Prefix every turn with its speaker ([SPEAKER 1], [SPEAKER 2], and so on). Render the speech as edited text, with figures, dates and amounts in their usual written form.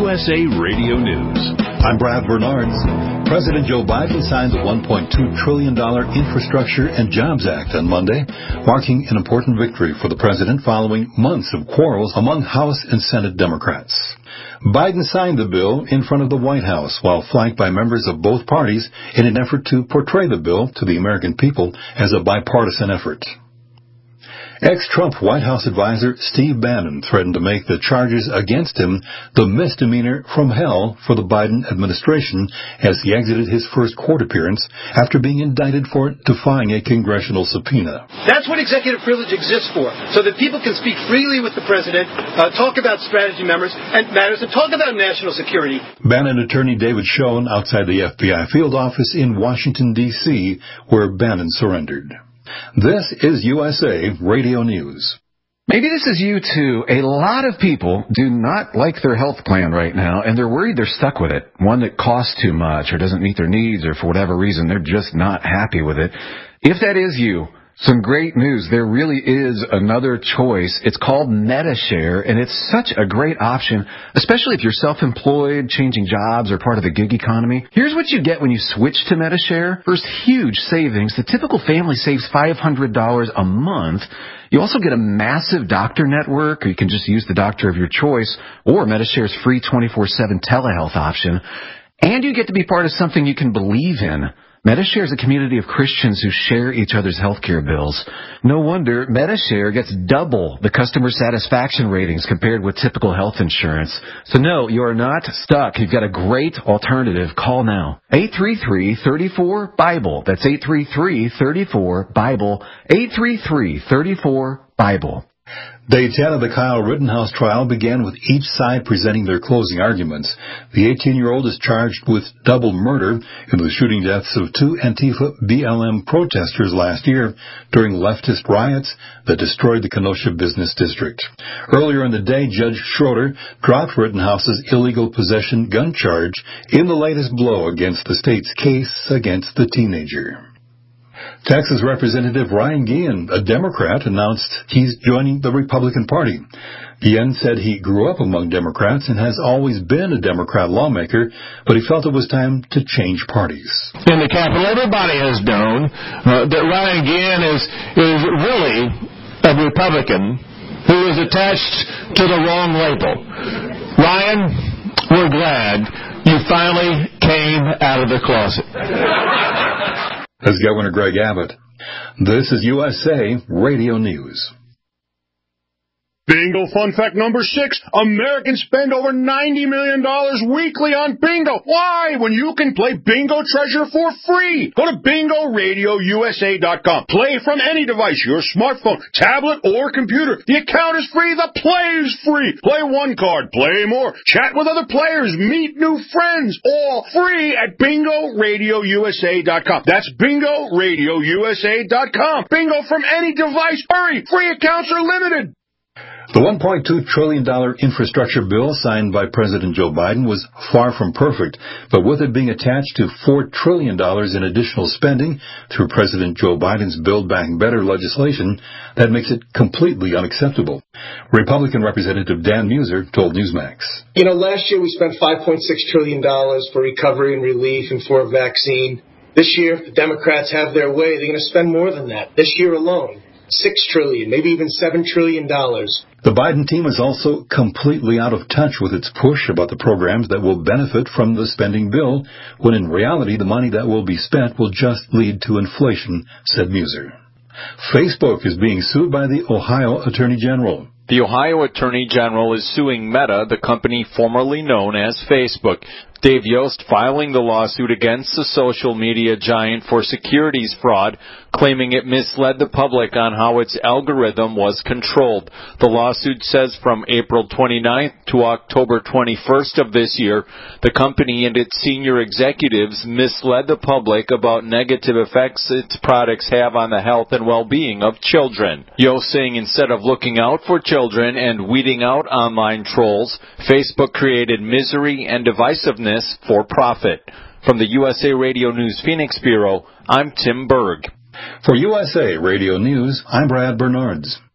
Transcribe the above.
[SPEAKER 1] USA Radio News.
[SPEAKER 2] I'm Brad Bernards. President Joe Biden signed the $1.2 trillion Infrastructure and Jobs Act on Monday, marking an important victory for the president following months of quarrels among House and Senate Democrats. Biden signed the bill in front of the White House while flanked by members of both parties in an effort to portray the bill to the American people as a bipartisan effort. Ex-Trump White House advisor Steve Bannon threatened to make the charges against him the misdemeanor from hell for the Biden administration as he exited his first court appearance after being indicted for defying a congressional subpoena.
[SPEAKER 3] That's what executive privilege exists for, so that people can speak freely with the president, talk about strategy matters, and talk about national security.
[SPEAKER 2] Bannon attorney David Schoen outside the FBI field office in Washington, D.C., where Bannon surrendered. This is USA Radio News.
[SPEAKER 4] Maybe this is you too. A lot of people do not like their health plan right now, and they're worried they're stuck with it. One that costs too much or doesn't meet their needs, or for whatever reason, they're just not happy with it. If that is you, some great news. There really is another choice. It's called Medi-Share, and it's such a great option, especially if you're self-employed, changing jobs, or part of the gig economy. Here's what you get when you switch to Medi-Share. First, huge savings. The typical family saves $500 a month. You also get a massive doctor network, or you can just use the doctor of your choice, or Medi-Share's free 24/7 telehealth option. And you get to be part of something you can believe in. Medi-Share is a community of Christians who share each other's healthcare bills. No wonder Medi-Share gets double the customer satisfaction ratings compared with typical health insurance. So no, you are not stuck. You've got a great alternative. Call now. 833-34-BIBLE. That's 833-34-BIBLE. 833-34-BIBLE.
[SPEAKER 2] Day 10 of the Kyle Rittenhouse trial began with each side presenting their closing arguments. The 18-year-old is charged with double murder in the shooting deaths of two Antifa BLM protesters last year during leftist riots that destroyed the Kenosha Business District. Earlier in the day, Judge Schroeder dropped Rittenhouse's illegal possession gun charge in the latest blow against the state's case against the teenager. Texas Representative Ryan Guillen, a Democrat, announced he's joining the Republican Party. Guillen said he grew up among Democrats and has always been a Democrat lawmaker, but he felt it was time to change parties.
[SPEAKER 5] In the Capitol, everybody has known that Ryan Guillen is really a Republican who is attached to the wrong label. Ryan, we're glad you finally came out of the closet.
[SPEAKER 2] That's Governor Greg Abbott. This is USA Radio News.
[SPEAKER 6] Bingo fun fact number 6. Americans spend over $90 million weekly on bingo. Why? When you can play Bingo Treasure for free. Go to BingoRadioUSA.com. Play from any device, your smartphone, tablet, or computer. The account is free. The play is free. Play one card. Play more. Chat with other players. Meet new friends. All free at BingoRadioUSA.com. That's BingoRadioUSA.com. Bingo from any device. Hurry. Free accounts are limited.
[SPEAKER 2] The $1.2 trillion infrastructure bill signed by President Joe Biden was far from perfect, but with it being attached to $4 trillion in additional spending through President Joe Biden's Build Back Better legislation, that makes it completely unacceptable. Republican Representative Dan Muser told Newsmax.
[SPEAKER 7] Last year we spent $5.6 trillion for recovery and relief and for a vaccine. This year, if the Democrats have their way, they're going to spend more than that. This year alone, $6 trillion, maybe even $7 trillion.
[SPEAKER 2] The Biden team is also completely out of touch with its push about the programs that will benefit from the spending bill, when in reality the money that will be spent will just lead to inflation, said Muser. Facebook is being sued by the Ohio Attorney General.
[SPEAKER 8] The Ohio Attorney General is suing Meta, the company formerly known as Facebook. Dave Yost filing the lawsuit against the social media giant for securities fraud, claiming it misled the public on how its algorithm was controlled. The lawsuit says from April 29th to October 21st of this year, the company and its senior executives misled the public about negative effects its products have on the health and well-being of children. Yost saying instead of looking out for children and weeding out online trolls, Facebook created misery and divisiveness for profit. From the USA Radio News Phoenix Bureau, I'm Tim Berg.
[SPEAKER 2] For USA Radio News, I'm Brad Bernards.